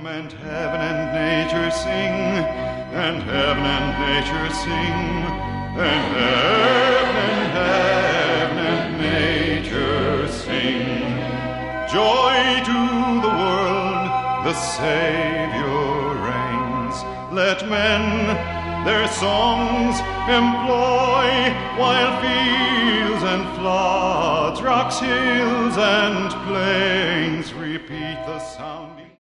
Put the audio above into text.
and heaven and nature sing, and heaven and nature sing, and heaven and nature sing. Joy to the world, the Savior reigns. Let men their songs employ, while fields and floods, rocks, hills, and plains repeat the sound.